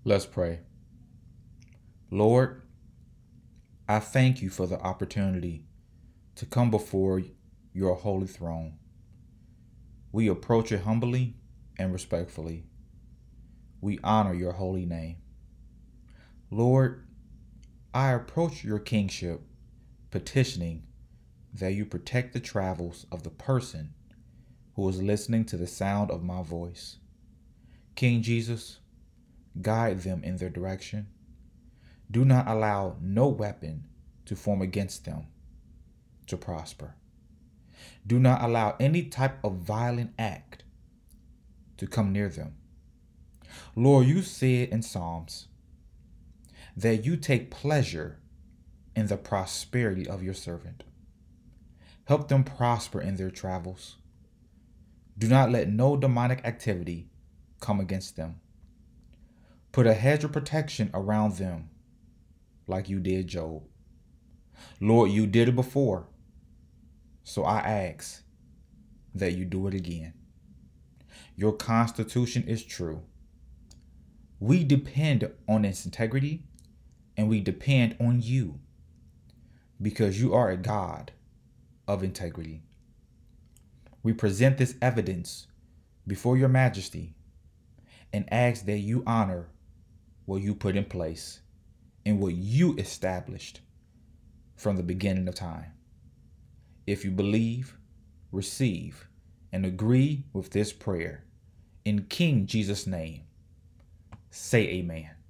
Let's pray. Lord, I thank you for the opportunity to come before your holy throne. We approach it humbly and respectfully. We honor your holy name. Lord, I approach your kingship petitioning that you protect the travels of the person who is listening to the sound of my voice. King Jesus, guide them in their direction. Do not allow no weapon to form against them to prosper. Do not allow any type of violent act to come near them. Lord, you said in Psalms that you take pleasure in the prosperity of your servant. Help them prosper in their travels. Do not let no demonic activity come against them. Put a hedge of protection around them like you did Job. Lord, you did it before, so I ask that you do it again. Your constitution is true. We depend on its integrity and we depend on you because you are a God of integrity. We present this evidence before your majesty and ask that you honor what you put in place and what you established from the beginning of time. If you believe, receive, and agree with this prayer, in King Jesus' name, say amen.